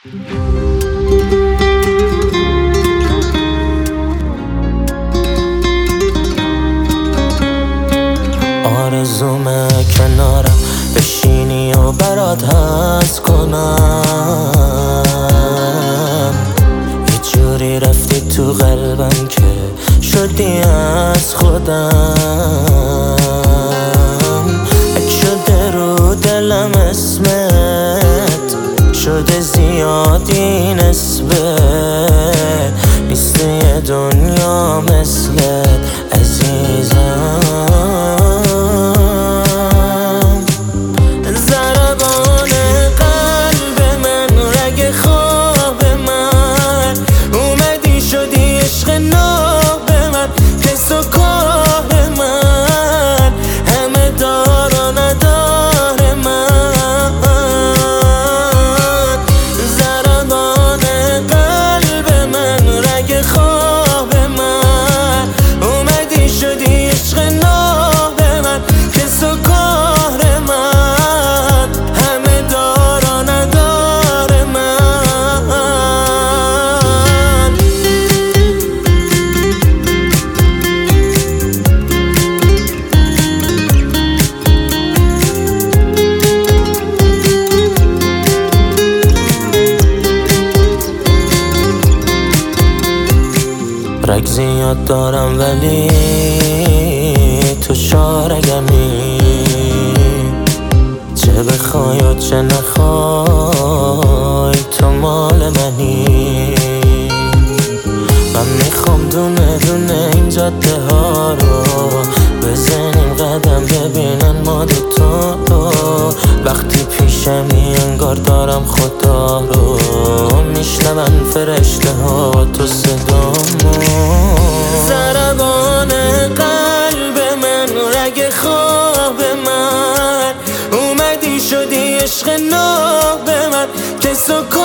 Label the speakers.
Speaker 1: آرزومه کنارم بشینی و برات حس کنم، یه جوری رفتی تو قلبم که شدی از خودم. اگه شده رو دلم اسمت، شده زیادی نسبت، نیست یه دنیا مثلت عزیزم. ضربان قلب من، رگ خواب من، اومدی شدی عشق ناب من، کس و کار من، همه دار و ندار من. ضربان قلب من، رگ خواب من، اومدی شدی عشق ناب من، کس و کار من، همه دار و ندار من. رگ زیاد دارم ولی تو شارگمی، چه بخوای و چه نخوای تو مال منی. من میخوام دونه دونه این جاده ها رو بزنیم قدم، ببینن ما دوتا رو. وقتی پیشمی انگار دارم خدا رو، میشنون فرشته ها تو صدامو. ضربان قلب من، رگ خواب من، اومدی شدی عشق ناب من، کس و